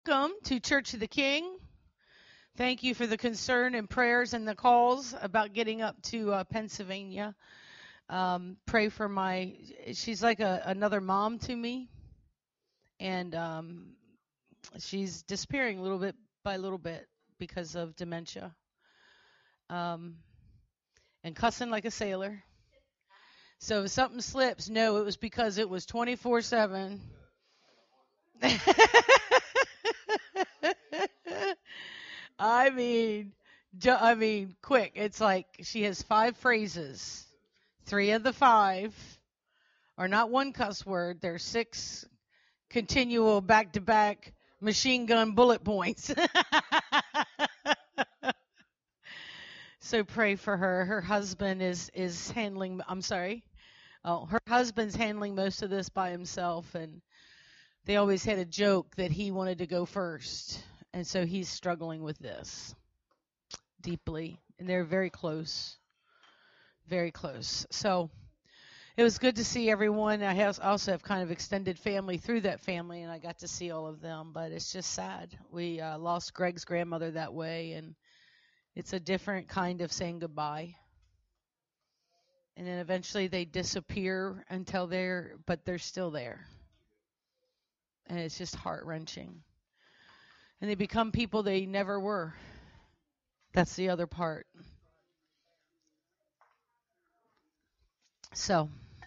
Welcome to Church of the King. Thank you for the concern and prayers and the calls about getting up to Pennsylvania. Pray for she's like another mom to me, and she's disappearing little bit by little bit because of dementia, um, and cussing like a sailor. So if something slips, no, it was because it was 24/7. Quick. It's like she has 5 phrases. 3 of the 5 are not one cuss word. They're 6 continual back-to-back machine gun bullet points. So pray for her. Her husband is handling. I'm sorry. Oh, her husband's handling most of this by himself, and they always had a joke that he wanted to go first, and so he's struggling with this deeply, and they're very close, very close. So it was good to see everyone. Also have kind of extended family through that family, and I got to see all of them, but it's just sad. We lost Greg's grandmother that way, and it's a different kind of saying goodbye. And then eventually they disappear until but they're still there. And it's just heart-wrenching. And they become people they never were. That's the other part. So,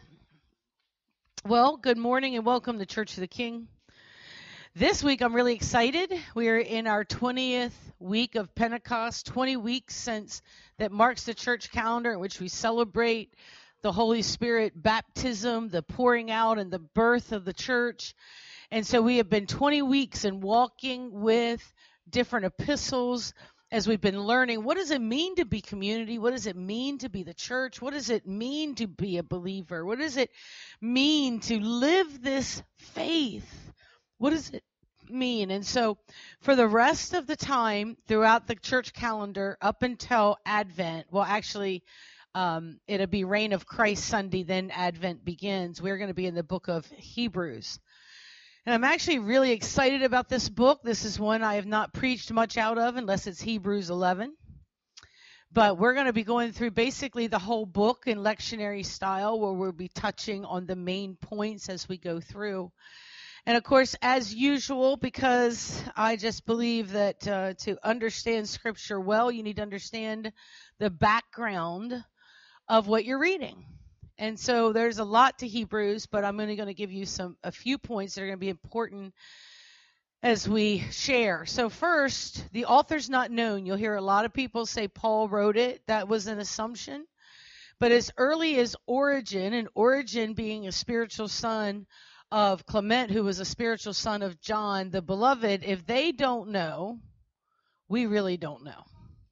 well, good morning and welcome to Church of the King. This week I'm really excited. We're in our 20th week of Pentecost, 20 weeks since that marks the church calendar in which we celebrate the Holy Spirit baptism, the pouring out and the birth of the church. And so we have been 20 weeks and walking with different epistles as we've been learning, what does it mean to be community? What does it mean to be the church? What does it mean to be a believer? What does it mean to live this faith? What does it mean? And so for the rest of the time throughout the church calendar up until Advent, well, actually, it'll be Reign of Christ Sunday, then Advent begins. We're going to be in the book of Hebrews. And I'm actually really excited about this book. This is one I have not preached much out of unless it's Hebrews 11. But we're going to be going through basically the whole book in lectionary style where we'll be touching on the main points as we go through. And, of course, as usual, because I just believe that to understand Scripture well, you need to understand the background of what you're reading. And so there's a lot to Hebrews, but I'm only going to give you a few points that are going to be important as we share. So first, the author's not known. You'll hear a lot of people say Paul wrote it. That was an assumption. But as early as Origen, and Origen being a spiritual son of Clement, who was a spiritual son of John the Beloved, if they don't know, we really don't know.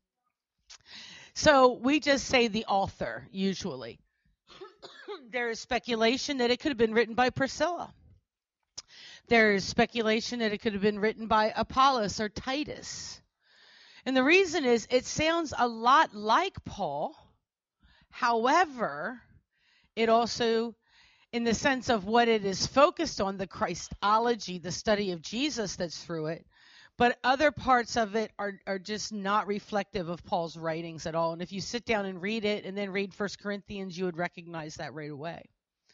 So we just say the author, usually. There is speculation that it could have been written by Priscilla. There is speculation that it could have been written by Apollos or Titus. And the reason is it sounds a lot like Paul. However, it also, in the sense of what it is focused on, the Christology, the study of Jesus that's through it, but other parts of it are just not reflective of Paul's writings at all. And if you sit down and read it and then read 1 Corinthians, you would recognize that right away.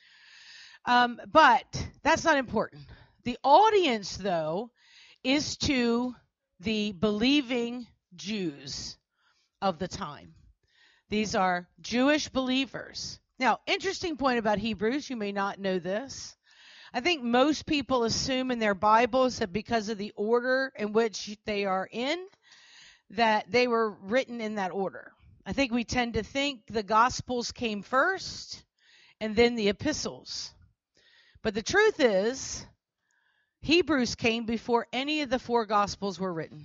But that's not important. The audience, though, is to the believing Jews of the time. These are Jewish believers. Now, interesting point about Hebrews, you may not know this. I think most people assume in their Bibles that because of the order in which they are in, that they were written in that order. I think we tend to think the Gospels came first and then the epistles. But the truth is, Hebrews came before any of the 4 Gospels were written.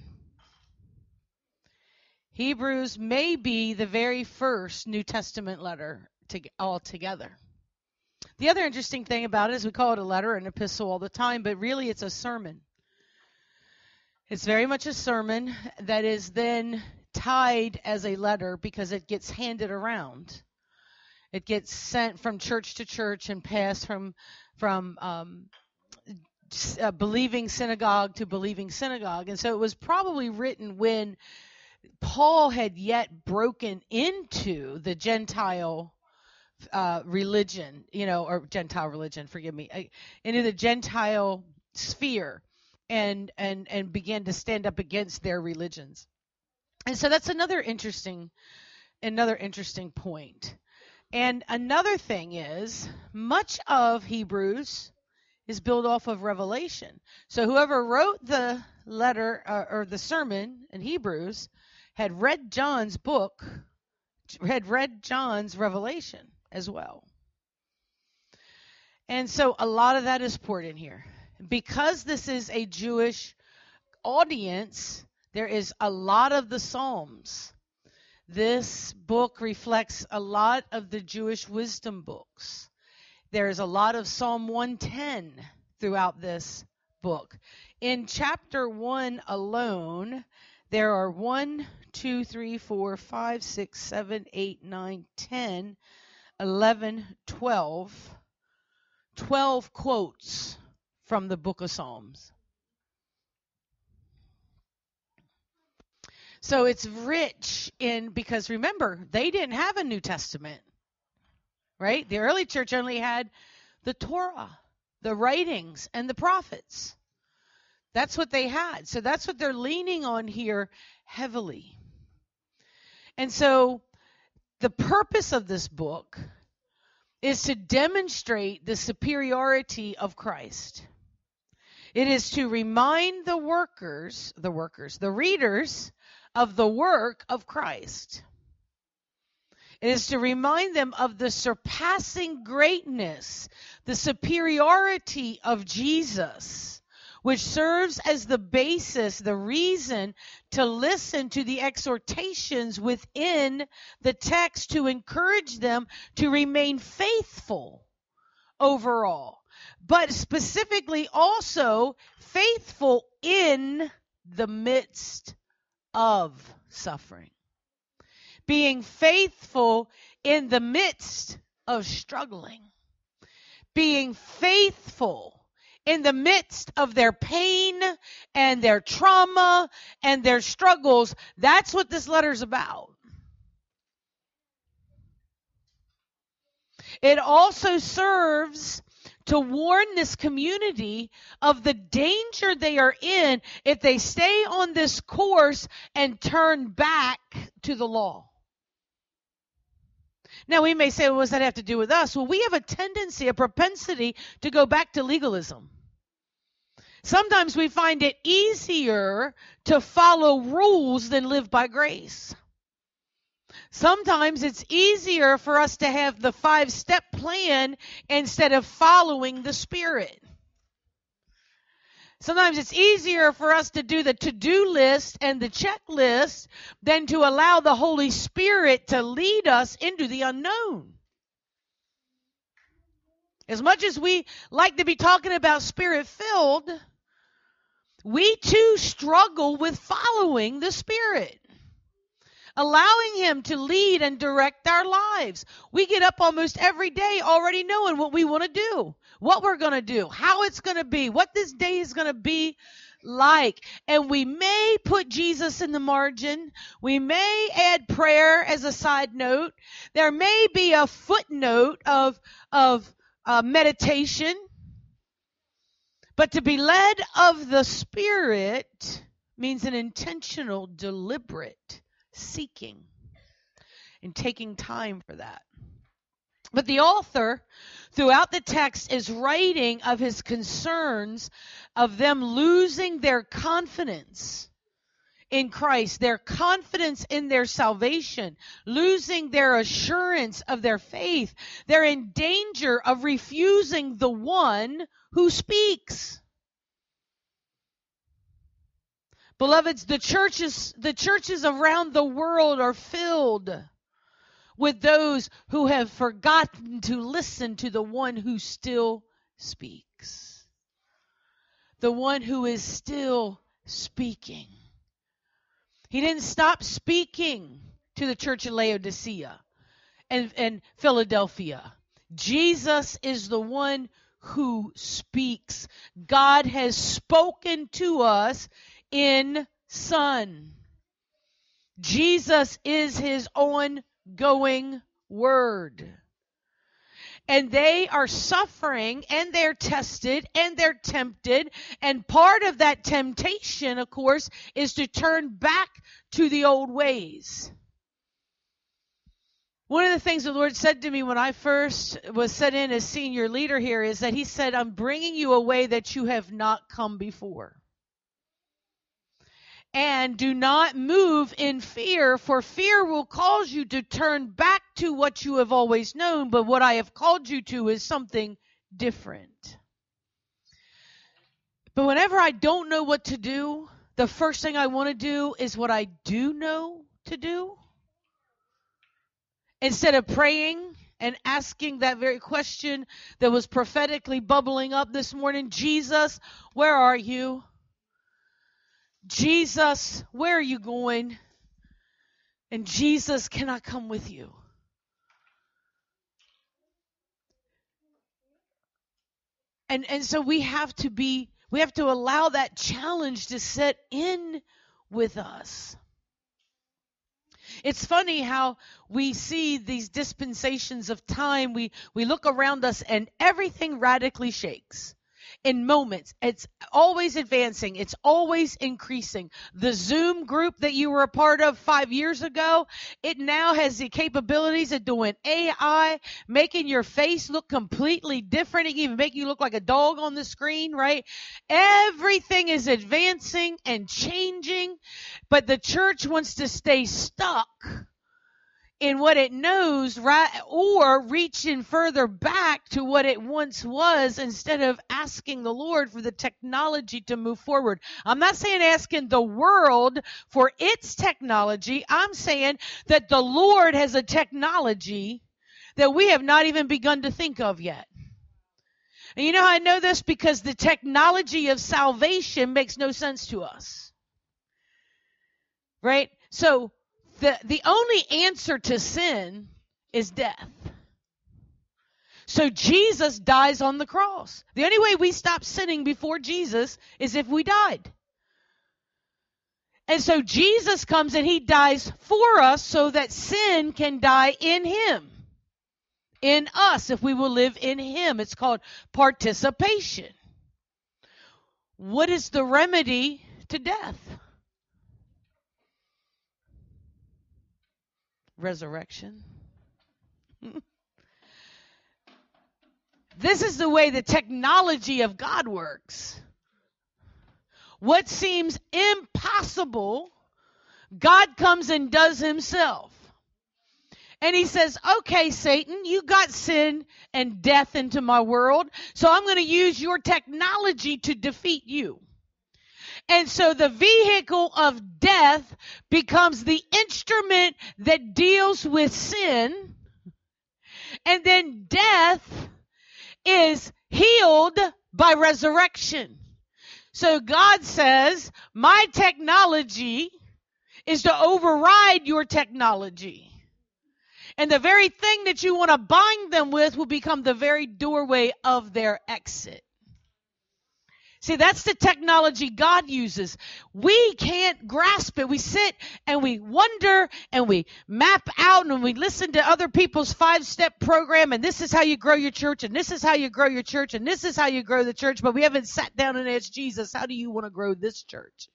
Hebrews may be the very first New Testament letter altogether. The other interesting thing about it is we call it a letter, an epistle all the time, but really it's a sermon. It's very much a sermon that is then tied as a letter because it gets handed around. It gets sent from church to church and passed from believing synagogue to believing synagogue. And so it was probably written when Paul had yet broken into the Gentile religion, or Gentile religion, forgive me, into the Gentile sphere, and began to stand up against their religions. And so that's another interesting point. And another thing is, much of Hebrews is built off of Revelation. So whoever wrote the letter or the sermon in Hebrews had read John's book, had read John's Revelation as well. And so a lot of that is poured in here. Because this is a Jewish audience, there is a lot of the Psalms. This book reflects a lot of the Jewish wisdom books. There is a lot of Psalm 110 throughout this book. In chapter 1 alone, there are 1, 2, 3, 4, 5, 6, 7, 8, 9, 10, 11, 12 quotes from the book of Psalms. So it's rich because remember, they didn't have a New Testament, right? The early church only had the Torah, the writings, and the prophets. That's what they had. So that's what they're leaning on here heavily. And so the purpose of this book is to demonstrate the superiority of Christ. It is to remind the readers of the work of Christ. It is to remind them of the surpassing greatness, the superiority of Jesus, which serves as the basis, the reason to listen to the exhortations within the text to encourage them to remain faithful overall, but specifically also faithful in the midst of suffering. Being faithful in the midst of struggling. Being faithful in the midst of their pain and their trauma and their struggles. That's what this letter's about. It also serves to warn this community of the danger they are in if they stay on this course and turn back to the law. Now, we may say, well, what does that have to do with us? Well, we have a tendency, a propensity to go back to legalism. Sometimes we find it easier to follow rules than live by grace. Sometimes it's easier for us to have the 5-step plan instead of following the Spirit. Sometimes it's easier for us to do the to-do list and the checklist than to allow the Holy Spirit to lead us into the unknown. As much as we like to be talking about Spirit-filled, we too struggle with following the Spirit, allowing Him to lead and direct our lives. We get up almost every day already knowing what we want to do, what we're going to do, how it's going to be, what this day is going to be like. And we may put Jesus in the margin. We may add prayer as a side note. There may be a footnote of meditation. But to be led of the Spirit means an intentional, deliberate seeking and taking time for that. But the author, throughout the text, is writing of his concerns of them losing their confidence in Christ, their confidence in their salvation, losing their assurance of their faith. They're in danger of refusing the one who speaks. Beloveds, the churches around the world are filled with those who have forgotten to listen to the one who still speaks. The one who is still speaking. He didn't stop speaking to the church of Laodicea and Philadelphia. Jesus is the one who speaks. God has spoken to us in Son. Jesus is his ongoing word. And they are suffering, and they're tested, and they're tempted. And part of that temptation, of course, is to turn back to the old ways. One of the things the Lord said to me when I first was set in as senior leader here is that he said, I'm bringing you a way that you have not come before. And do not move in fear, for fear will cause you to turn back to what you have always known. But what I have called you to is something different. But whenever I don't know what to do, the first thing I want to do is what I do know to do. Instead of praying and asking that very question that was prophetically bubbling up this morning, Jesus, where are you? Jesus, where are you going? And Jesus, can I come with you? And so we have to allow that challenge to set in with us. It's funny how we see these dispensations of time. We look around us and everything radically shakes. In moments, it's always advancing. It's always increasing. The Zoom group that you were a part of 5 years ago, it now has the capabilities of doing AI, making your face look completely different. It can even make you look like a dog on the screen, right? Everything is advancing and changing, but the church wants to stay stuck in what it knows, right, or reaching further back to what it once was instead of asking the Lord for the technology to move forward. I'm not saying asking the world for its technology. I'm saying that the Lord has a technology that we have not even begun to think of yet. And you know how I know this? Because the technology of salvation makes no sense to us. Right? So the only answer to sin is death. So Jesus dies on the cross. The only way we stop sinning before Jesus is if we died. And so Jesus comes and he dies for us so that sin can die in him. In us, if we will live in him. It's called participation. What is the remedy to death? Resurrection. This is the way the technology of God works. What seems impossible, God comes and does himself. And he says, okay, Satan, you got sin and death into my world, so I'm going to use your technology to defeat you. And so the vehicle of death becomes the instrument that deals with sin. And then death is healed by resurrection. So God says, my technology is to override your technology. And the very thing that you want to bind them with will become the very doorway of their exit. See, that's the technology God uses. We can't grasp it. We sit and we wonder and we map out and we listen to other people's 5-step program, and this is how you grow your church, and this is how you grow your church, and this is how you grow the church, but we haven't sat down and asked Jesus, how do you want to grow this church?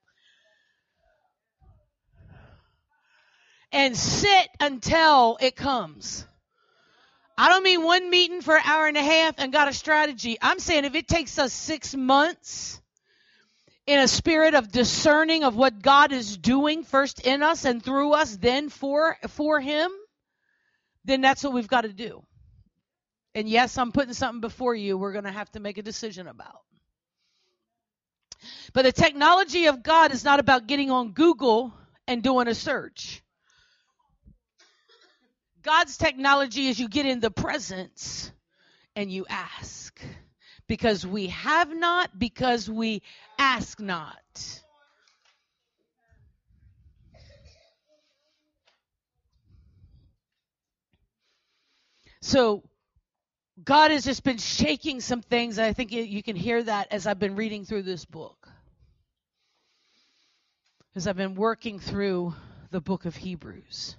And sit until it comes. I don't mean one meeting for an hour and a half and got a strategy. I'm saying if it takes us 6 months in a spirit of discerning of what God is doing first in us and through us, then for him, then that's what we've got to do. And yes, I'm putting something before you we're going to have to make a decision about. But the technology of God is not about getting on Google and doing a search. God's technology is you get in the presence and you ask. Because we have not, because we ask not. So God has just been shaking some things. I think you can hear that as I've been reading through this book. As I've been working through the book of Hebrews.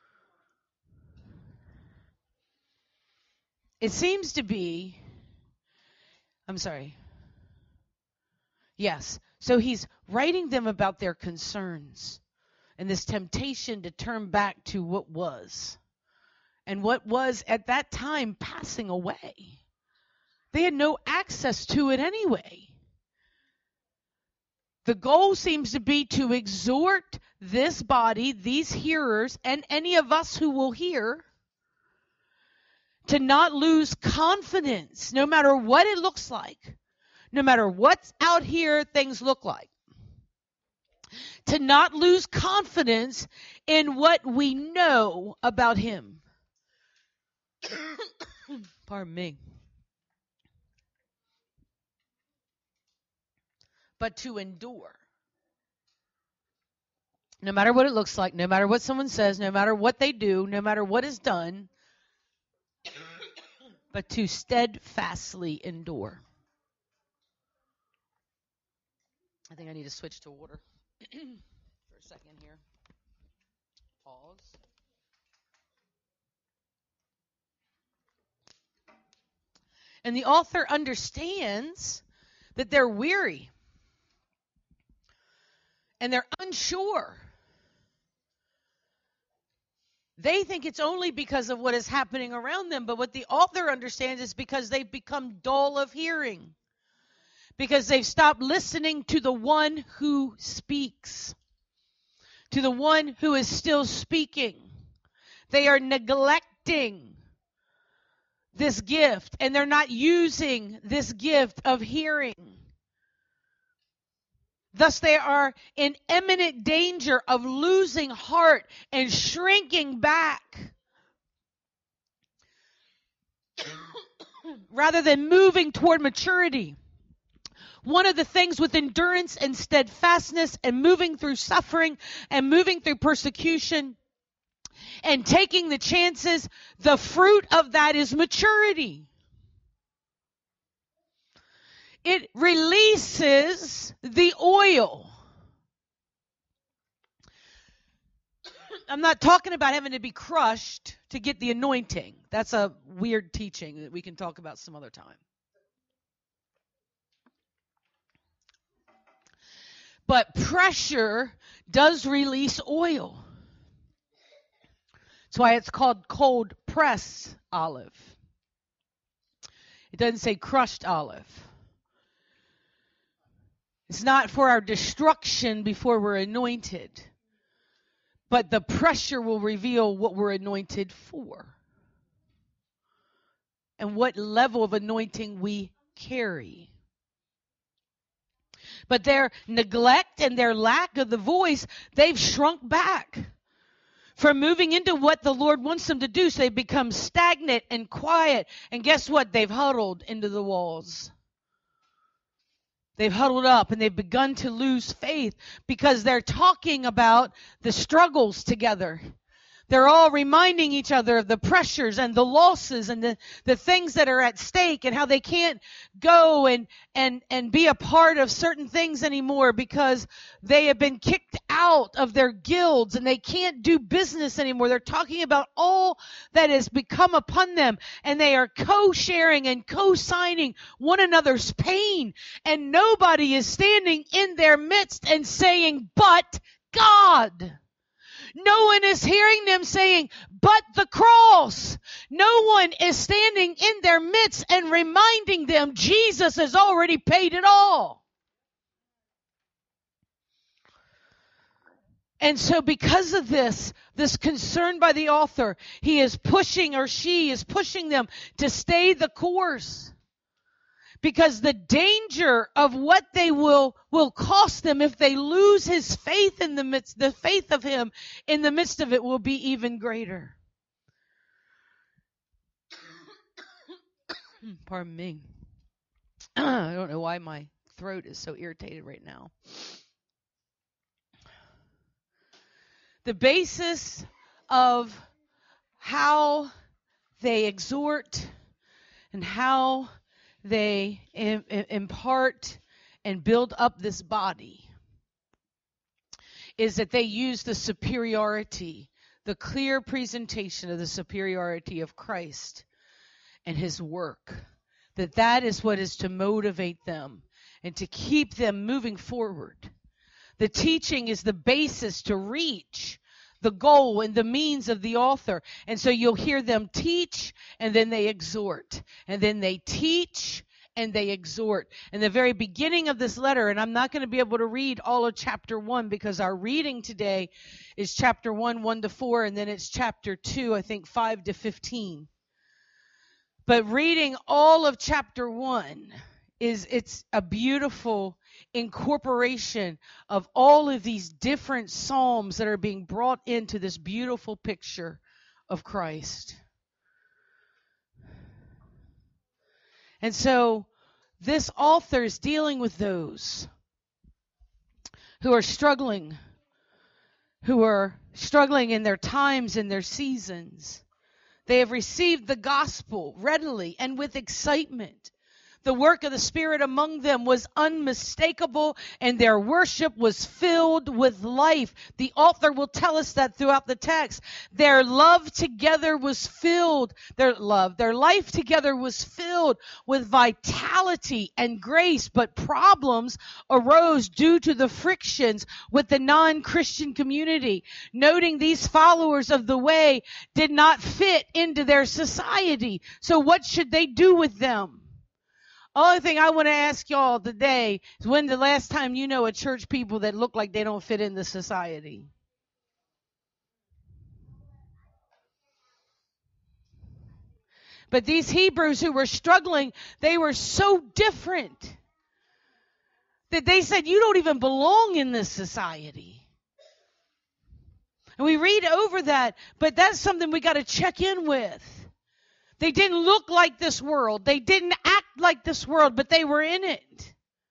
It seems to be, Yes. So he's writing them about their concerns and this temptation to turn back to what was. And what was at that time passing away. They had no access to it anyway. The goal seems to be to exhort this body, these hearers, and any of us who will hear, to not lose confidence, no matter what it looks like, no matter what's out here things look like. To not lose confidence in what we know about him. Pardon me. But to endure. No matter what it looks like, no matter what someone says, no matter what they do, no matter what is done, but to steadfastly endure. I think I need to switch to water for a second here. Pause. And the author understands that they're weary and they're unsure. They think it's only because of what is happening around them, but what the author understands is because they've become dull of hearing. Because they've stopped listening to the one who speaks, to the one who is still speaking. They are neglecting this gift, and they're not using this gift of hearing. Thus, they are in imminent danger of losing heart and shrinking back rather than moving toward maturity. One of the things with endurance and steadfastness and moving through suffering and moving through persecution and taking the chances, the fruit of that is maturity. It releases the oil. I'm not talking about having to be crushed to get the anointing. That's a weird teaching that we can talk about some other time. But pressure does release oil. That's why it's called cold pressed olive. It doesn't say crushed olive. It's not for our destruction before we're anointed. But the pressure will reveal what we're anointed for. And what level of anointing we carry. But their neglect and their lack of the voice, they've shrunk back from moving into what the Lord wants them to do. So they've become stagnant and quiet. And guess what? They've huddled into the walls. They've huddled up and they've begun to lose faith because they're talking about the struggles together. They're all reminding each other of the pressures and the losses and the things that are at stake and how they can't go and be a part of certain things anymore because they have been kicked out of their guilds and they can't do business anymore. They're talking about all that has become upon them, and they are co-sharing and co-signing one another's pain, and nobody is standing in their midst and saying, "But God." No one is hearing them saying, "But the cross." No one is standing in their midst and reminding them Jesus has already paid it all. And so because of this concern by the author, he is pushing, or she is pushing them to stay the course. Because the danger of what they will cost them if they lose his faith in the midst, the faith of him in the midst of it will be even greater. Pardon me. I don't know why my throat is so irritated right now. The basis of how they exhort and how they impart and build up this body is that they use the superiority, the clear presentation of the superiority of Christ and his work. That is what is to motivate them and to keep them moving forward. The teaching is the basis to reach the goal and the means of the author. And so you'll hear them teach, and then they exhort. And then they teach, and they exhort. In the very beginning of this letter, and I'm not going to be able to read all of chapter 1 because our reading today is chapter 1, 1-4, and then it's chapter 2, I think 5-15. But reading all of chapter 1 it's a beautiful incorporation of all of these different psalms that are being brought into this beautiful picture of Christ. And so this author is dealing with those who are struggling in their times and their seasons. They have received the gospel readily and with excitement. The work of the Spirit among them was unmistakable, and their worship was filled with life. The author will tell us that throughout the text. Their love together was filled, their life together was filled with vitality and grace, but problems arose due to the frictions with the non-Christian community. Noting these followers of the way did not fit into their society. So what should they do with them? Only thing I want to ask y'all today is when the last time you know a church people that look like they don't fit in the society? But these Hebrews who were struggling, they were so different that they said, you don't even belong in this society. And we read over that, but that's something we got to check in with. They didn't look like this world. They didn't act like this world, but they were in it.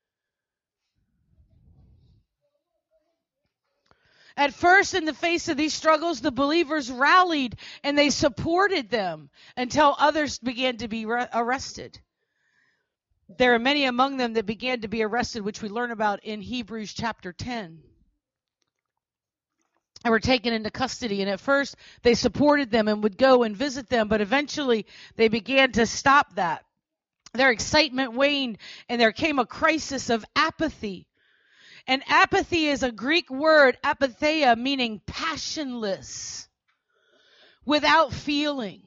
At first, in the face of these struggles, the believers rallied and they supported them until others began to be arrested. There are many among them that began to be arrested, which we learn about in Hebrews chapter 10. And were taken into custody. And at first, they supported them and would go and visit them. But eventually, they began to stop that. Their excitement waned, and there came a crisis of apathy. And apathy is a Greek word, apatheia, meaning passionless, without feeling.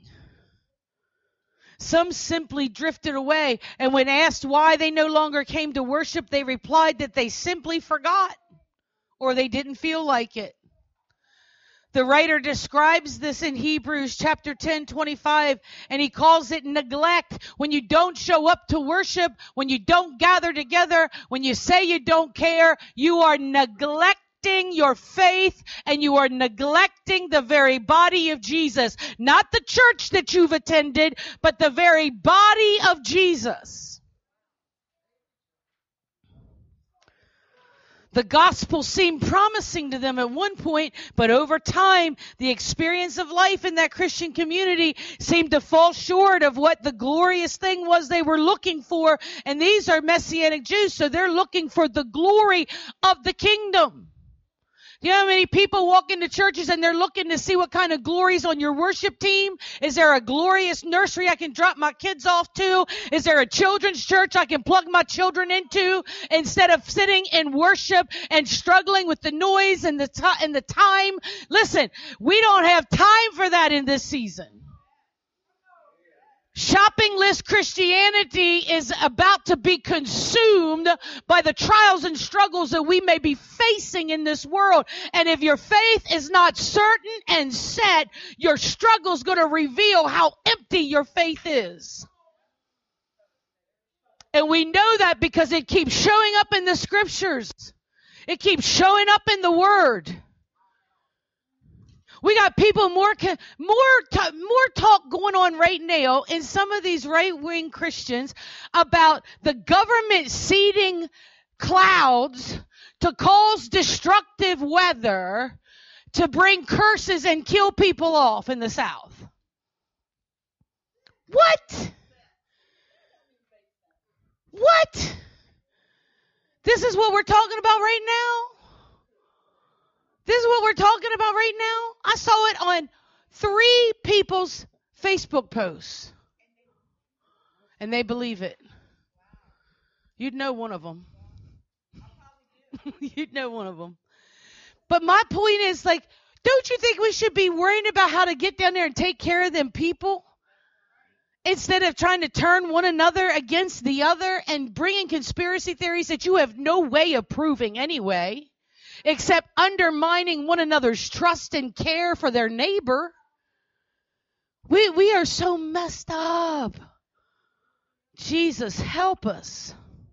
Some simply drifted away. And when asked why they no longer came to worship, they replied that they simply forgot or they didn't feel like it. The writer describes this in Hebrews chapter 10:25, and he calls it neglect. When you don't show up to worship, when you don't gather together, when you say you don't care, you are neglecting your faith, and you are neglecting the very body of Jesus. Not the church that you've attended, but the very body of Jesus. The gospel seemed promising to them at one point, but over time, the experience of life in that Christian community seemed to fall short of what the glorious thing was they were looking for. And these are Messianic Jews, so they're looking for the glory of the kingdom. You know how many people walk into churches and they're looking to see what kind of glory's on your worship team? Is there a glorious nursery I can drop my kids off to? Is there a children's church I can plug my children into? Instead of sitting in worship and struggling with the noise and the time. Listen, we don't have time for that in this season. Shopping list Christianity is about to be consumed by the trials and struggles that we may be facing in this world. And if your faith is not certain and set, your struggle is going to reveal how empty your faith is. And we know that because it keeps showing up in the scriptures. It keeps showing up in the word. We got people more talk going on right now in some of these right-wing Christians about the government seeding clouds to cause destructive weather to bring curses and kill people off in the South. What? What? This is what we're talking about right now? This is what we're talking about right now? I saw it on 3 people's Facebook posts. And they believe it. You'd know one of them. You'd know one of them. But my point is, like, don't you think we should be worrying about how to get down there and take care of them people? Instead of trying to turn one another against the other and bringing conspiracy theories that you have no way of proving anyway, except undermining one another's trust and care for their neighbor. We are so messed up. Jesus, help us.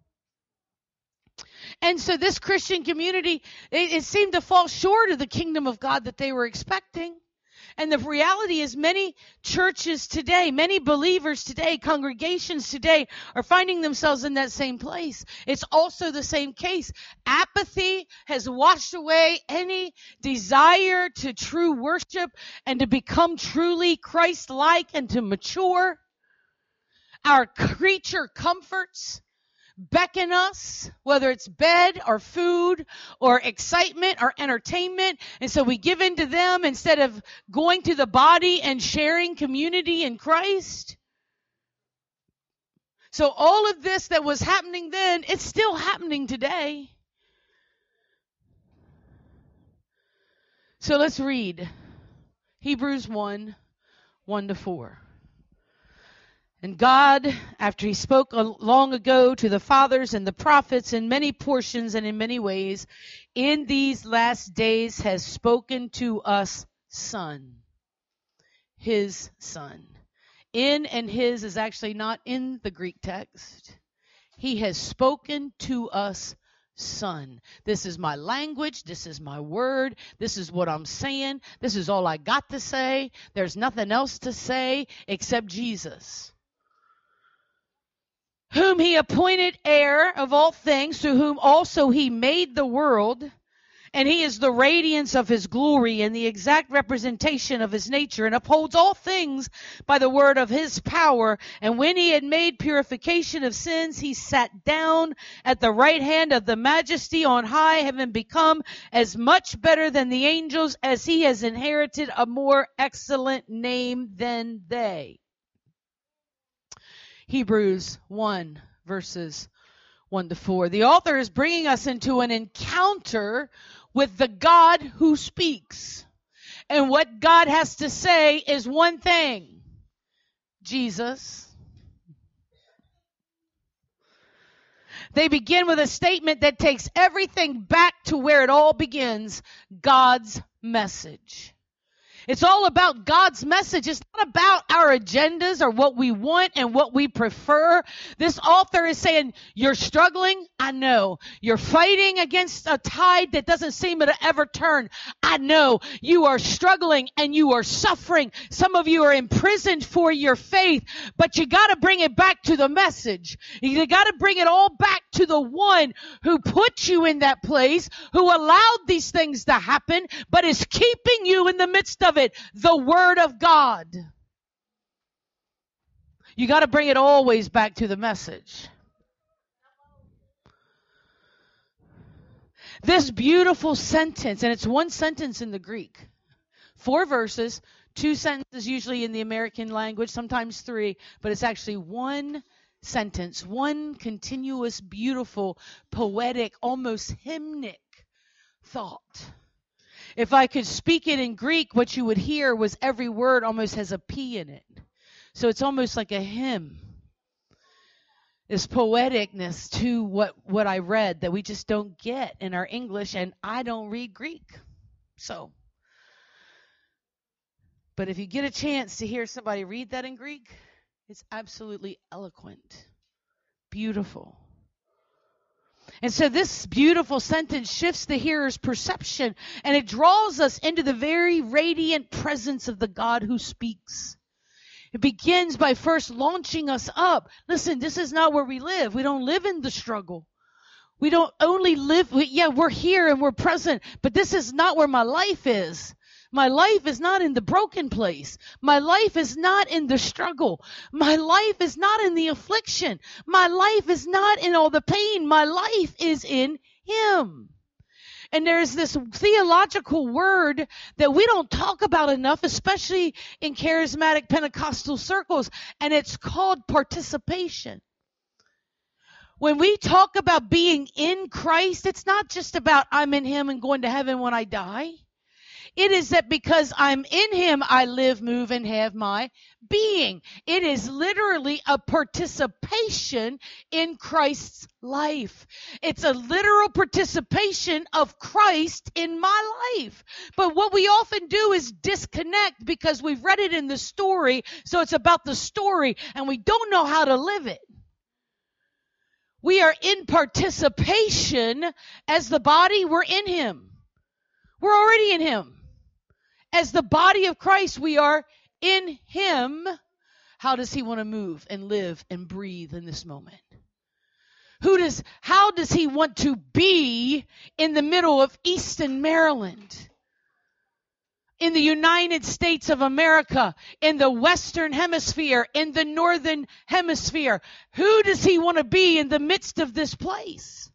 And so this Christian community, it seemed to fall short of the kingdom of God that they were expecting. And the reality is many churches today, many believers today, congregations today are finding themselves in that same place. It's also the same case. Apathy has washed away any desire to true worship and to become truly Christ-like and to mature. Our creature comforts beckon us, whether it's bed or food or excitement or entertainment. And so we give in to them instead of going to the body and sharing community in Christ. So all of this that was happening then, it's still happening today. So let's read Hebrews 1:1-4. And God, after he spoke long ago to the fathers and the prophets in many portions and in many ways, in these last days has spoken to us, Son, his Son. In and his is actually not in the Greek text. He has spoken to us, Son. This is my language. This is my word. This is what I'm saying. This is all I got to say. There's nothing else to say except Jesus, whom he appointed heir of all things, through whom also he made the world. And he is the radiance of his glory and the exact representation of his nature, and upholds all things by the word of his power. And when he had made purification of sins, he sat down at the right hand of the Majesty on high, having become as much better than the angels, as he has inherited a more excellent name than they. Hebrews 1:1-4. The author is bringing us into an encounter with the God who speaks. And what God has to say is one thing: Jesus. They begin with a statement that takes everything back to where it all begins: God's message. It's all about God's message. It's not about our agendas or what we want and what we prefer. This author is saying, you're struggling? I know. You're fighting against a tide that doesn't seem to ever turn. I know. You are struggling and you are suffering. Some of you are imprisoned for your faith, but you got to bring it back to the message. You got to bring it all back to the one who put you in that place, who allowed these things to happen, but is keeping you in the midst of it, the Word of God. You got to bring it always back to the message. This beautiful sentence, and it's one sentence in the Greek, 4 verses, 2 sentences usually in the American language, sometimes 3, but it's actually one sentence, one continuous, beautiful, poetic, almost hymnic thought. If I could speak it in Greek, what you would hear was every word almost has a P in it. So it's almost like a hymn. This poeticness to what I read that we just don't get in our English, and I don't read Greek. But if you get a chance to hear somebody read that in Greek, it's absolutely eloquent, beautiful. And so this beautiful sentence shifts the hearer's perception, and it draws us into the very radiant presence of the God who speaks. It begins by first launching us up. Listen, this is not where we live. We don't live in the struggle. We don't only live, we're here and we're present, but this is not where my life is. My life is not in the broken place. My life is not in the struggle. My life is not in the affliction. My life is not in all the pain. My life is in Him. And there's this theological word that we don't talk about enough, especially in charismatic Pentecostal circles, and it's called participation. When we talk about being in Christ, it's not just about I'm in Him and going to heaven when I die. It is that because I'm in Him, I live, move, and have my being. It is literally a participation in Christ's life. It's a literal participation of Christ in my life. But what we often do is disconnect because we've read it in the story, so it's about the story, and we don't know how to live it. We are in participation as the body. We're in Him. We're already in Him. As the body of Christ, we are in Him. How does He want to move and live and breathe in this moment? How does He want to be in the middle of Easton, Maryland? In the United States of America, in the Western Hemisphere, in the Northern Hemisphere. Who does He want to be in the midst of this place?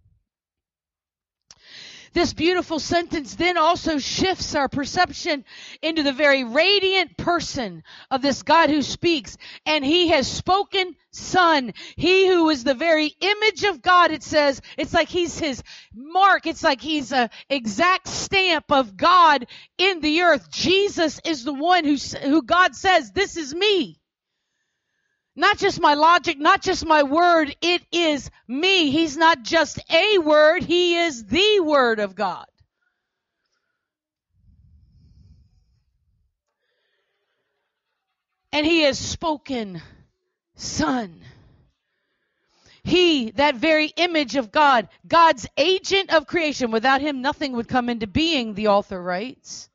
This beautiful sentence then also shifts our perception into the very radiant person of this God who speaks. And He has spoken Son. He who is the very image of God, it says. It's like He's His mark. It's like He's an exact stamp of God in the earth. Jesus is the one who God says, this is me. Not just my logic, not just my word, it is me. He's not just a word, He is the Word of God. And He has spoken Son. He, that very image of God, God's agent of creation. Without Him, nothing would come into being, the author writes.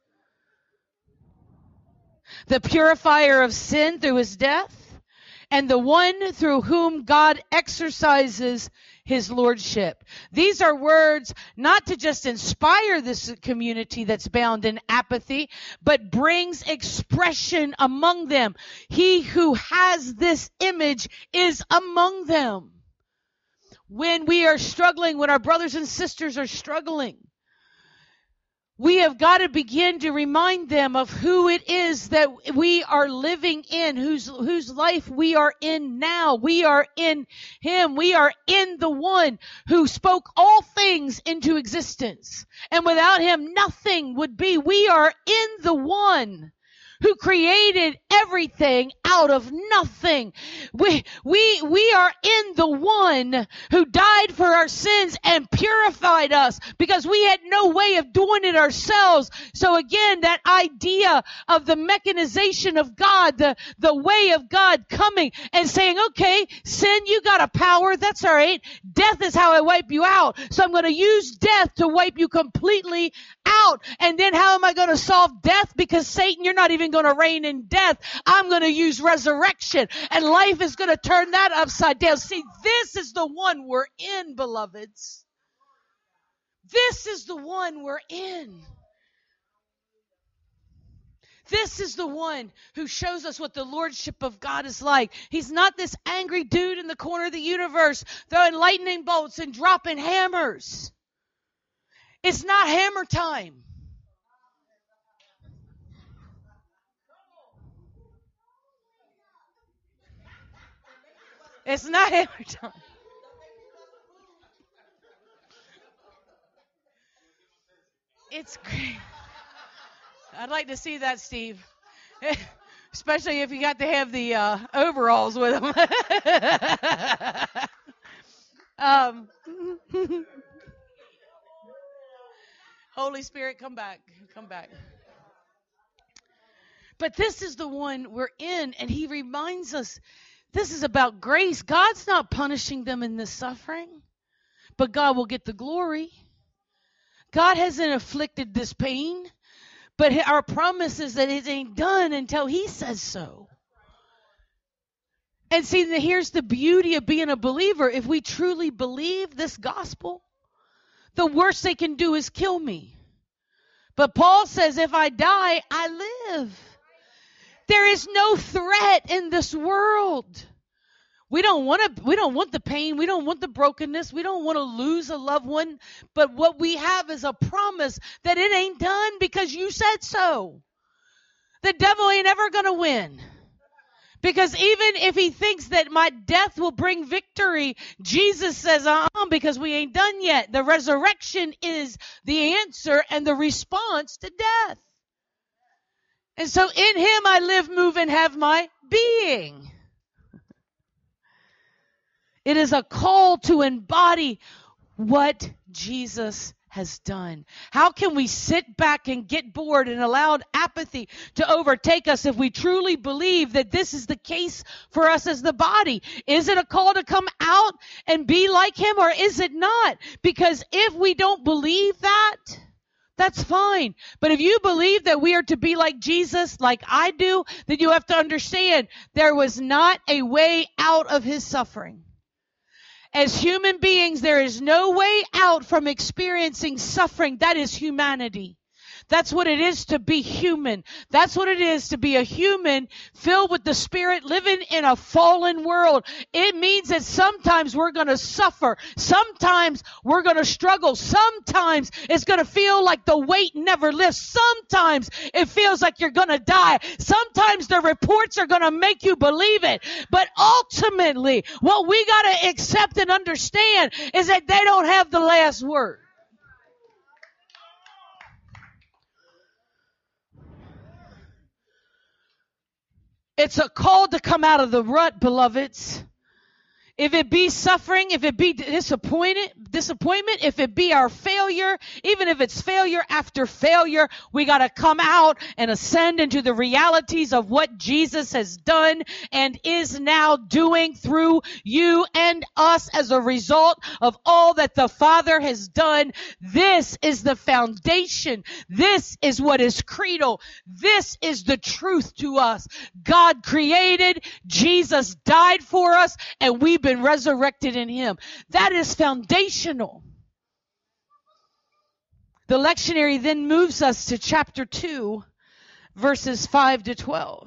The purifier of sin through His death. And the one through whom God exercises His lordship. These are words not to just inspire this community that's bound in apathy, but brings expression among them. He who has this image is among them. When we are struggling, when our brothers and sisters are struggling, we have got to begin to remind them of who it is that we are living in, whose life we are in now. We are in Him. We are in the one who spoke all things into existence. And without Him, nothing would be. We are in the one who created everything out of nothing. We are in the one who died for our sins and purified us because we had no way of doing it ourselves. So again, that idea of the mechanization of God, the way of God coming and saying, okay, sin, you got a power. That's all right. Death is how I wipe you out. So I'm going to use death to wipe you completely out. And then how am I going to solve death? Because Satan, you're not even going to reign in death. I'm going to use resurrection, and life is going to turn that upside down. See, this is the one we're in, beloveds. This is the one we're in. This is the one who shows us what the lordship of God is like. He's not this angry dude in the corner of the universe throwing lightning bolts and dropping hammers. It's not hammer time. It's not hammer time. It's great. I'd like to see that, Steve. Especially if you got to have the overalls with them. Holy Spirit, come back. Come back. But this is the one we're in, and He reminds us this is about grace. God's not punishing them in this suffering, but God will get the glory. God hasn't inflicted this pain, but our promise is that it ain't done until He says so. And see, here's the beauty of being a believer. If we truly believe this gospel, the worst they can do is kill me. But Paul says, if I die, I live. There is no threat in this world. We don't want the pain. We don't want the brokenness. We don't want to lose a loved one. But what we have is a promise that it ain't done because you said so. The devil ain't ever going to win. Because even if he thinks that my death will bring victory, Jesus says, because we ain't done yet. The resurrection is the answer and the response to death. And so in him I live, move, and have my being. It is a call to embody what Jesus has done. How can we sit back and get bored and allow apathy to overtake us if we truly believe that this is the case for us as the body? Is it a call to come out and be like him, or is it not? Because if we don't believe that, that's fine. But if you believe that we are to be like Jesus, like I do, then you have to understand there was not a way out of his suffering. As human beings, there is no way out from experiencing suffering. That is humanity. That's what it is to be human. That's what it is to be a human filled with the Spirit living in a fallen world. It means that sometimes we're going to suffer. Sometimes we're going to struggle. Sometimes it's going to feel like the weight never lifts. Sometimes it feels like you're going to die. Sometimes the reports are going to make you believe it. But ultimately, what we got to accept and understand is that they don't have the last word. It's a call to come out of the rut, beloveds. If it be suffering, if it be disappointment, if it be our failure, even if it's failure after failure, we got to come out and ascend into the realities of what Jesus has done and is now doing through you and us as a result of all that the Father has done. This is the foundation. This is what is credo. This is the truth to us. God created, Jesus died for us, and we've been resurrected in him. That is foundational. The lectionary then moves us to chapter 2, verses 5 to 12.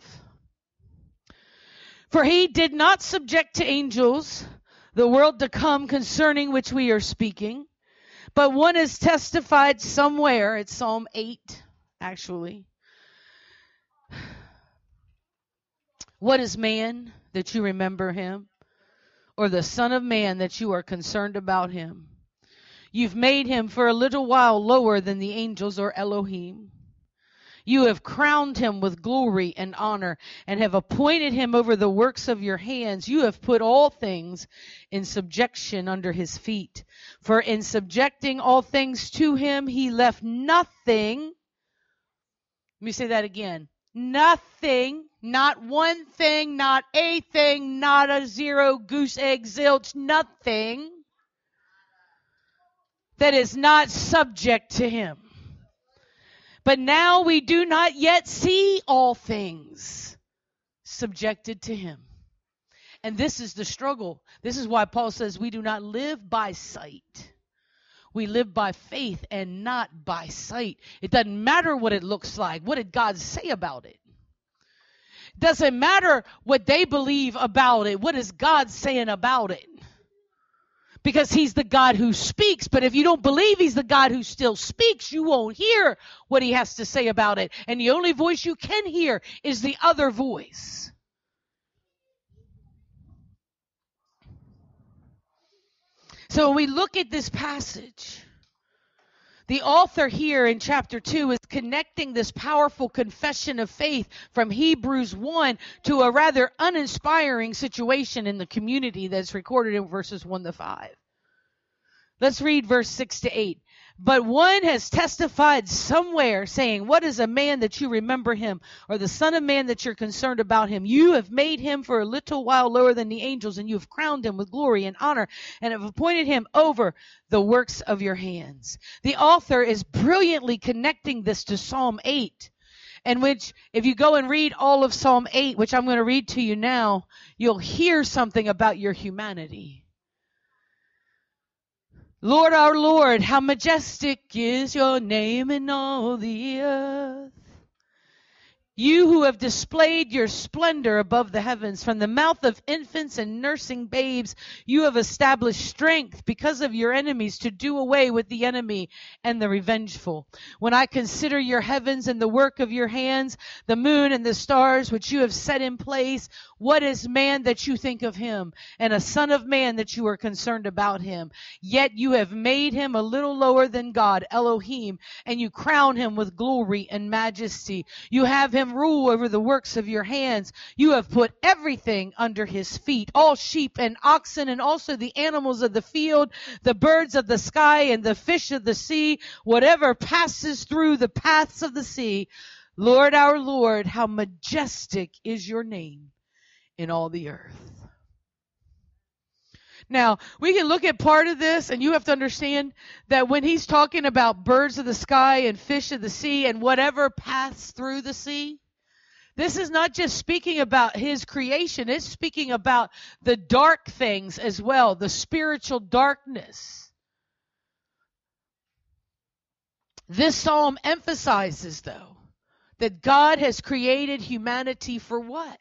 For he did not subject to angels the world to come concerning which we are speaking, but one is testified somewhere. It's Psalm 8, actually. What is man that you remember him? Or the Son of Man that you are concerned about him? You've made him for a little while lower than the angels or Elohim. You have crowned him with glory and honor and have appointed him over the works of your hands. You have put all things in subjection under his feet. For in subjecting all things to him, he left nothing. Let me say that again. Nothing, not one thing, not a thing, not a zero, goose egg, zilch, nothing that is not subject to him. But now we do not yet see all things subjected to him. And this is the struggle. This is why Paul says we do not live by sight. We live by faith and not by sight. It doesn't matter what it looks like. What did God say about it? It doesn't matter what they believe about it. What is God saying about it? Because he's the God who speaks. But if you don't believe he's the God who still speaks, you won't hear what he has to say about it. And the only voice you can hear is the other voice. So when we look at this passage, the author here in chapter 2 is connecting this powerful confession of faith from Hebrews 1 to a rather uninspiring situation in the community that's recorded in verses 1 to 5. Let's read verse 6 to 8. But one has testified somewhere, saying, what is a man that you remember him, or the Son of Man that you're concerned about him? You have made him for a little while lower than the angels, and you have crowned him with glory and honor, and have appointed him over the works of your hands. The author is brilliantly connecting this to Psalm 8, in which, if you go and read all of Psalm 8, which I'm going to read to you now, you'll hear something about your humanity. Lord, our Lord, how majestic is your name in all the earth. You who have displayed your splendor above the heavens, from the mouth of infants and nursing babes, you have established strength because of your enemies to do away with the enemy and the revengeful. When I consider your heavens and the work of your hands, the moon and the stars which you have set in place, what is man that you think of him, and a son of man that you are concerned about him? Yet you have made him a little lower than God, Elohim, and you crown him with glory and majesty. You have him rule over the works of your hands. You have put everything under his feet, all sheep and oxen, and also the animals of the field, the birds of the sky and the fish of the sea, whatever passes through the paths of the sea. Lord, our Lord, how majestic is your name in all the earth. Now, we can look at part of this, and you have to understand that when he's talking about birds of the sky and fish of the sea and whatever paths through the sea, this is not just speaking about his creation. It's speaking about the dark things as well, the spiritual darkness. This psalm emphasizes, though, that God has created humanity for what?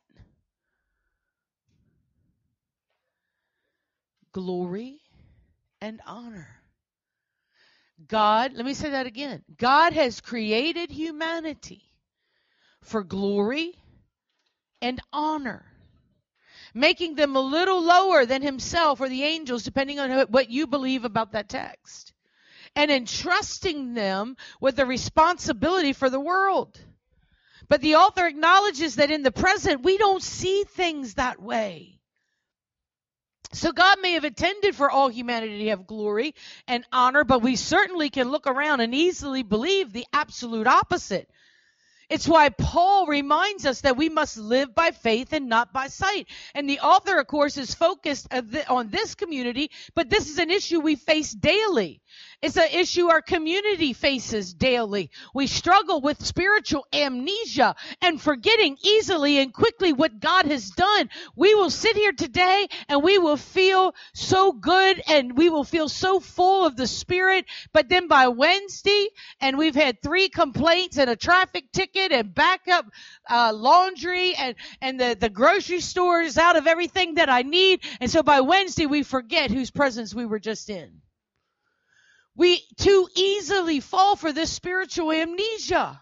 Glory and honor. God, let me say that again. God has created humanity for glory and honor, making them a little lower than himself or the angels, depending on what you believe about that text, and entrusting them with the responsibility for the world. But the author acknowledges that in the present, we don't see things that way. So God may have intended for all humanity to have glory and honor, but we certainly can look around and easily believe the absolute opposite. It's why Paul reminds us that we must live by faith and not by sight. And the author, of course, is focused on this community, but this is an issue we face daily. It's an issue our community faces daily. We struggle with spiritual amnesia and forgetting easily and quickly what God has done. We will sit here today and we will feel so good and we will feel so full of the Spirit, but then by Wednesday, and we've had 3 complaints and a traffic ticket and backup laundry and the grocery store is out of everything that I need. And so by Wednesday, we forget whose presence we were just in. We too easily fall for this spiritual amnesia.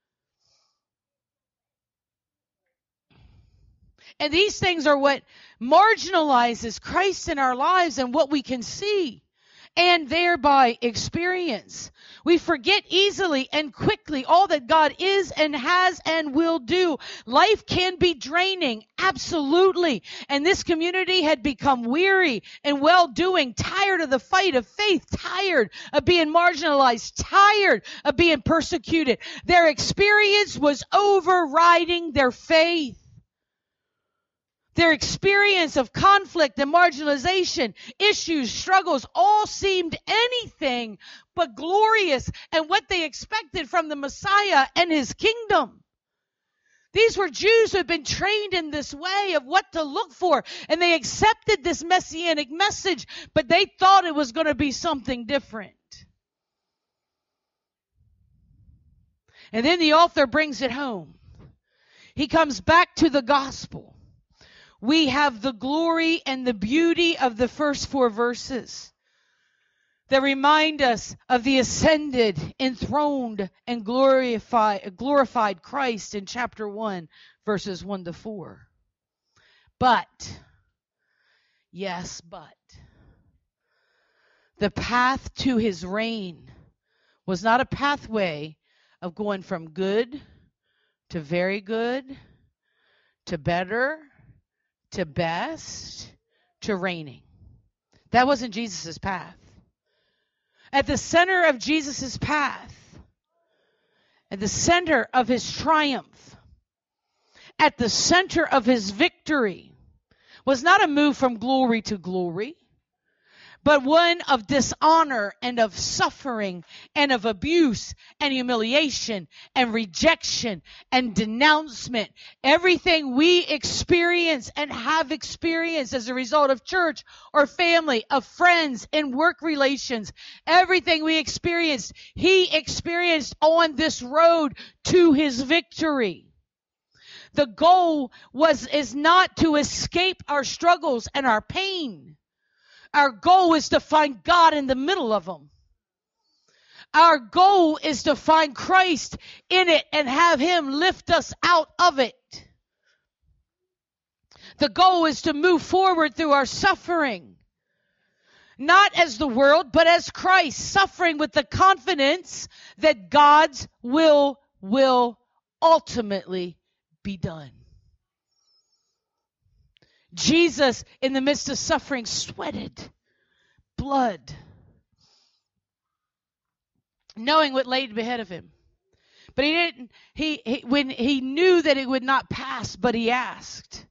And these things are what marginalizes Christ in our lives and what we can see and thereby experience. We forget easily and quickly all that God is and has and will do. Life can be draining, absolutely. And this community had become weary and well-doing, tired of the fight of faith, tired of being marginalized, tired of being persecuted. Their experience was overriding their faith. Their experience of conflict and marginalization, issues, struggles, all seemed anything but glorious and what they expected from the Messiah and his kingdom. These were Jews who had been trained in this way of what to look for, and they accepted this messianic message, but they thought it was going to be something different. And then the author brings it home. He comes back to the gospel. We have the glory and the beauty of the first 4 verses that remind us of the ascended, enthroned, and glorified Christ in chapter 1, verses 1 to 4. But, yes, but, the path to his reign was not a pathway of going from good to very good to better to best, to reigning. That wasn't Jesus' path. At the center of Jesus' path, at the center of his triumph, at the center of his victory, was not a move from glory to glory, but one of dishonor and of suffering and of abuse and humiliation and rejection and denouncement. Everything we experience and have experienced as a result of church or family, of friends and work relations, everything we experienced, he experienced on this road to his victory. The goal is not to escape our struggles and our pain. Our goal is to find God in the middle of them. Our goal is to find Christ in it and have him lift us out of it. The goal is to move forward through our suffering. Not as the world, but as Christ, suffering with the confidence that God's will ultimately be done. Jesus, in the midst of suffering, sweated blood, knowing what lay ahead of him. But he didn't. When he knew that it would not pass, but he asked.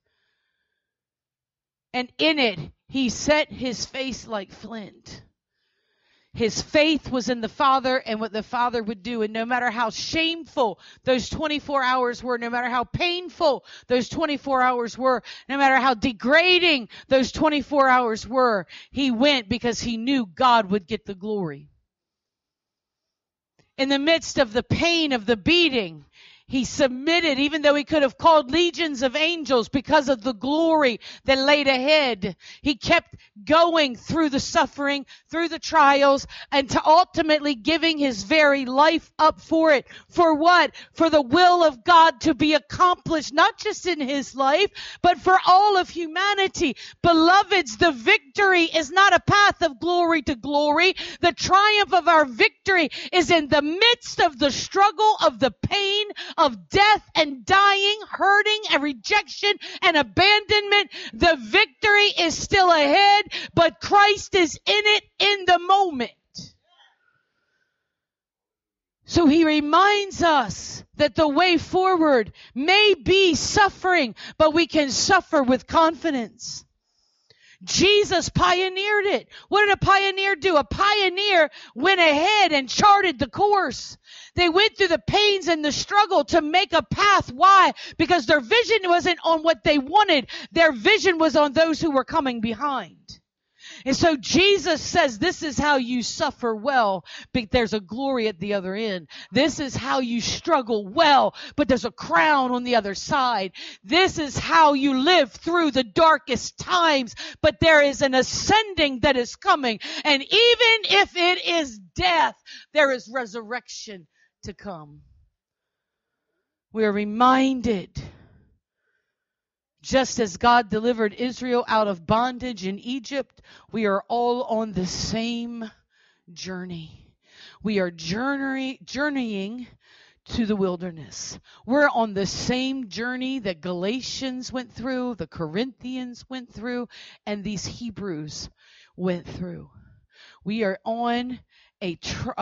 And in it, he set his face like flint. His faith was in the Father and what the Father would do. And no matter how shameful those 24 hours were, no matter how painful those 24 hours were, no matter how degrading those 24 hours were, he went because he knew God would get the glory. In the midst of the pain of the beating, he submitted, even though he could have called legions of angels because of the glory that laid ahead. He kept going through the suffering, through the trials, and to ultimately giving his very life up for it. For what? For the will of God to be accomplished, not just in his life, but for all of humanity. Beloveds, the victory is not a path of glory to glory. The triumph of our victory is in the midst of the struggle, of the pain, of death and dying, hurting and rejection and abandonment. The victory is still ahead, but Christ is in it in the moment. So he reminds us that the way forward may be suffering, but we can suffer with confidence. Jesus pioneered it. What did a pioneer do? A pioneer went ahead and charted the course. They went through the pains and the struggle to make a path. Why? Because their vision wasn't on what they wanted. Their vision was on those who were coming behind. And so Jesus says, this is how you suffer well, but there's a glory at the other end. This is how you struggle well, but there's a crown on the other side. This is how you live through the darkest times, but there is an ascending that is coming. And even if it is death, there is resurrection to come. We are reminded, just as God delivered Israel out of bondage in Egypt, we are all on the same journey. We are journeying to the wilderness. We're on the same journey that Galatians went through, the Corinthians went through, and these Hebrews went through. We are on a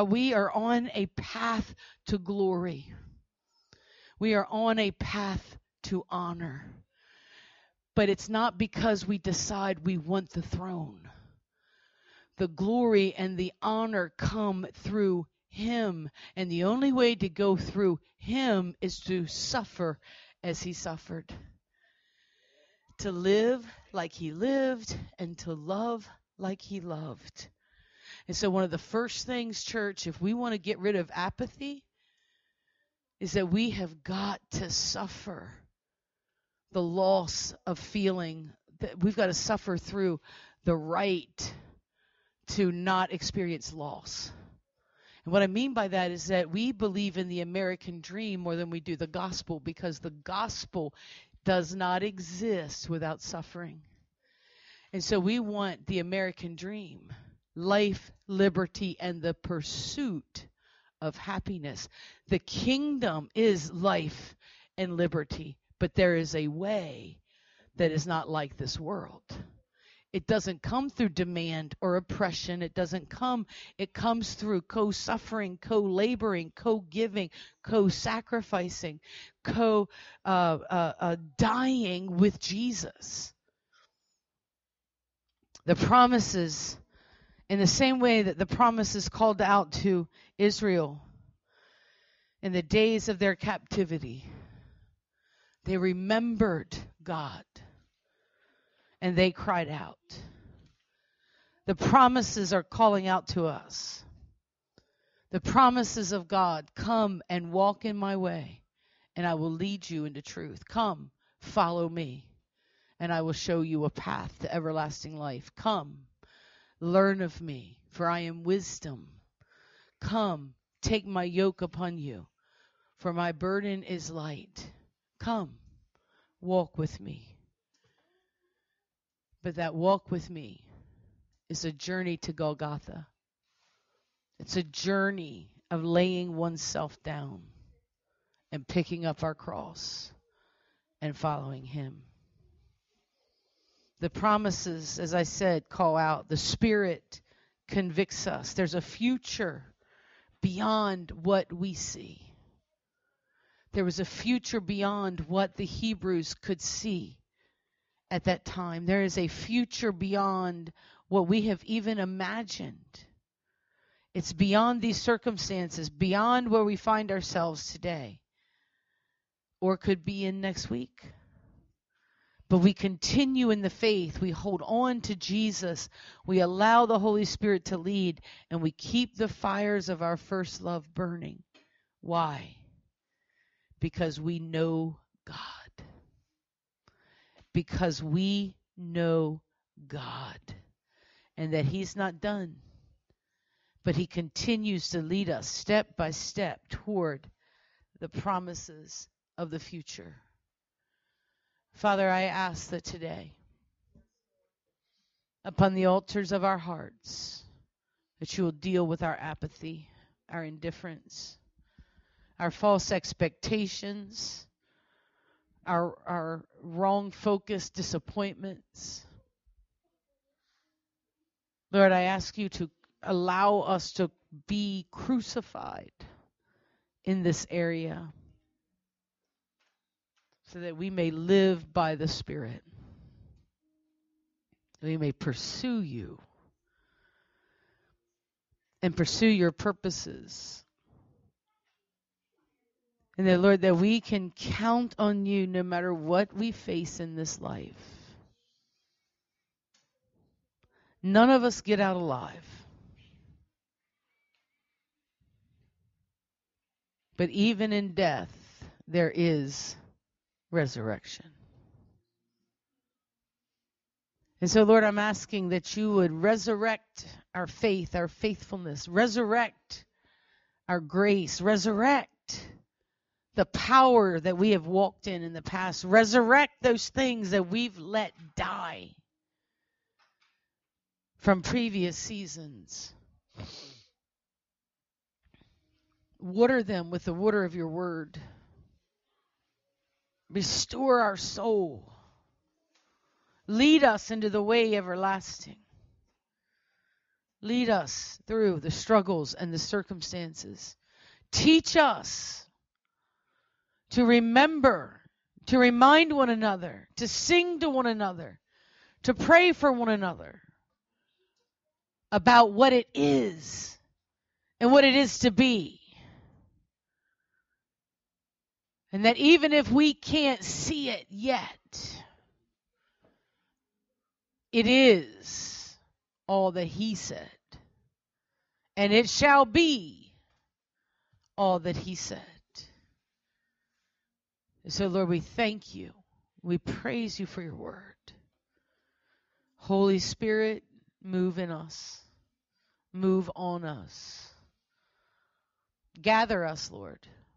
path to glory. We are on a path to honor. But it's not because we decide we want the throne. The glory and the honor come through him. And the only way to go through him is to suffer as he suffered. To live like he lived and to love like he loved. And so one of the first things, church, if we want to get rid of apathy, is that we have got to suffer the loss of feeling. That we've got to suffer through the right to not experience loss. And what I mean by that is that we believe in the American dream more than we do the gospel, because the gospel does not exist without suffering. And so we want the American dream, life, liberty, and the pursuit of happiness. The kingdom is life and liberty. But there is a way that is not like this world. It doesn't come through demand or oppression. It comes through co-suffering, co-laboring, co-giving, co-sacrificing, dying with Jesus. The promises In the same way that the promises called out to Israel in the days of their captivity, they remembered God and they cried out. The promises are calling out to us. The promises of God, come and walk in my way, and I will lead you into truth. Come, follow me, and I will show you a path to everlasting life. Come, learn of me, for I am wisdom. Come, take my yoke upon you, for my burden is light. Come, walk with me. But that walk with me is a journey to Golgotha. It's a journey of laying oneself down and picking up our cross and following him. The promises, as I said, call out. The Spirit convicts us. There's a future beyond what we see. There was a future beyond what the Hebrews could see at that time. There is a future beyond what we have even imagined. It's beyond these circumstances, beyond where we find ourselves today, or could be in next week. But we continue in the faith. We hold on to Jesus. We allow the Holy Spirit to lead, and we keep the fires of our first love burning. Why? Because we know God. Because we know God. And that he's not done. But he continues to lead us step by step toward the promises of the future. Father, I ask that today, upon the altars of our hearts, that you will deal with our apathy, our indifference, our false expectations, our wrong-focused disappointments. Lord, I ask you to allow us to be crucified in this area so that we may live by the Spirit. We may pursue you and pursue your purposes. And that, Lord, that we can count on you no matter what we face in this life. None of us get out alive. But even in death, there is resurrection. And so, Lord, I'm asking that you would resurrect our faith, our faithfulness, resurrect our grace, resurrect the power that we have walked in the past, resurrect those things that we've let die from previous seasons. Water them with the water of your word. Restore our soul. Lead us into the way everlasting. Lead us through the struggles and the circumstances. Teach us to remember, to remind one another, to sing to one another, to pray for one another about what it is and what it is to be. And that even if we can't see it yet, it is all that he said. And it shall be all that he said. And so, Lord, we thank you. We praise you for your word. Holy Spirit, move in us. Move on us. Gather us, Lord,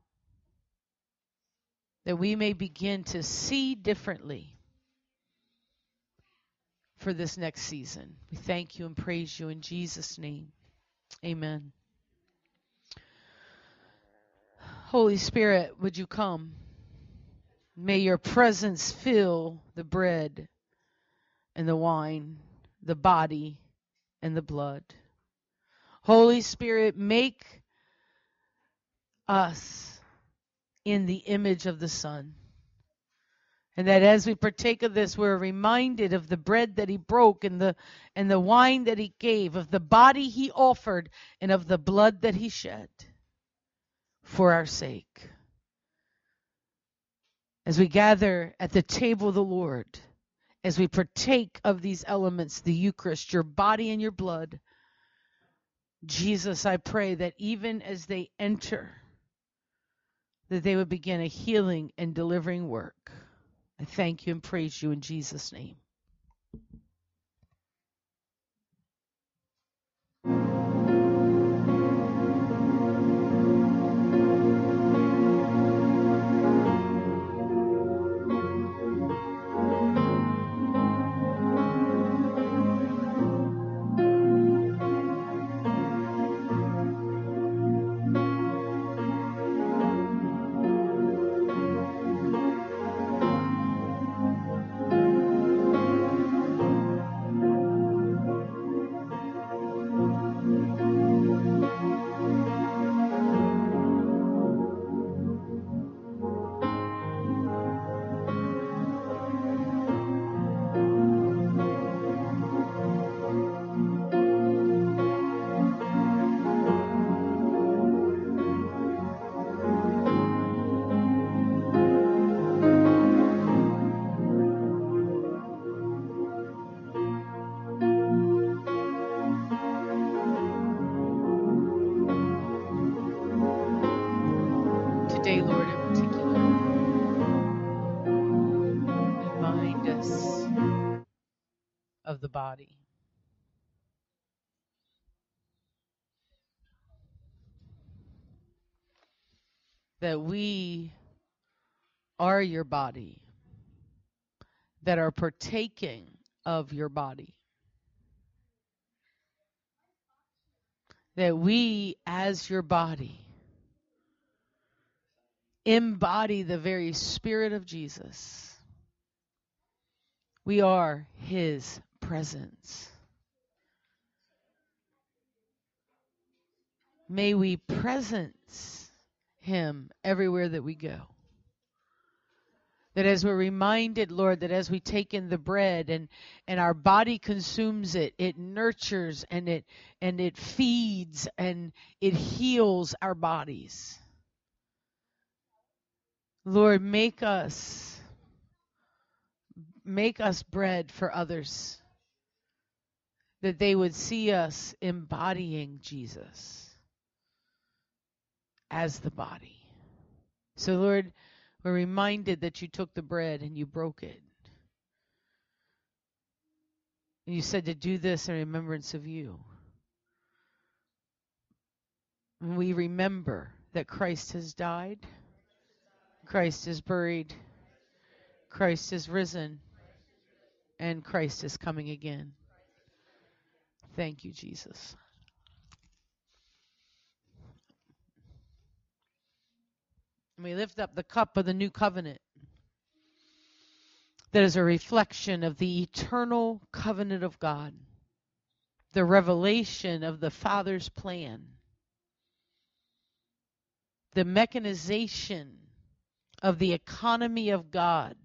that we may begin to see differently for this next season. We thank you and praise you in Jesus' name. Amen. Holy Spirit, would you come? May your presence fill the bread and the wine, the body and the blood. Holy Spirit, make us in the image of the Son. And that as we partake of this, we're reminded of the bread that he broke and the wine that he gave, of the body he offered, and of the blood that he shed for our sake. As we gather at the table of the Lord, as we partake of these elements, the Eucharist, your body and your blood, Jesus, I pray that even as they enter, that they would begin a healing and delivering work. I thank you and praise you in Jesus' name. Today, Lord, in particular, remind us of the body. That we are your body, that are partaking of your body. That we, as your body, embody the very Spirit of Jesus. We are his presence. May we presence him everywhere that we go. That as we're reminded, Lord, that as we take in the bread and our body consumes it, it nurtures and it feeds and it heals our bodies. Lord, make us bread for others, that they would see us embodying Jesus as the body. So, Lord, we're reminded that you took the bread and you broke it. And you said to do this in remembrance of you. And we remember that Christ has died, Christ is buried, Christ is risen, and Christ is coming again. Thank you, Jesus. And we lift up the cup of the new covenant that is a reflection of the eternal covenant of God, the revelation of the Father's plan, the mechanization of the economy of God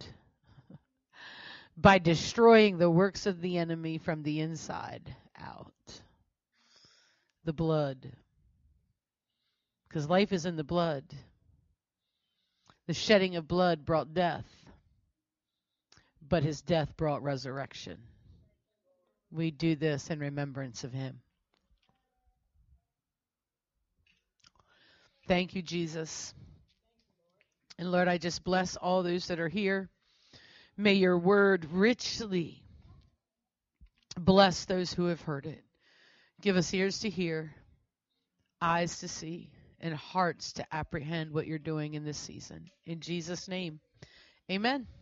by destroying the works of the enemy from the inside out. The blood. Because life is in the blood. The shedding of blood brought death, but his death brought resurrection. We do this in remembrance of him. Thank you, Jesus. And Lord, I just bless all those that are here. May your word richly bless those who have heard it. Give us ears to hear, eyes to see, and hearts to apprehend what you're doing in this season. In Jesus' name, amen.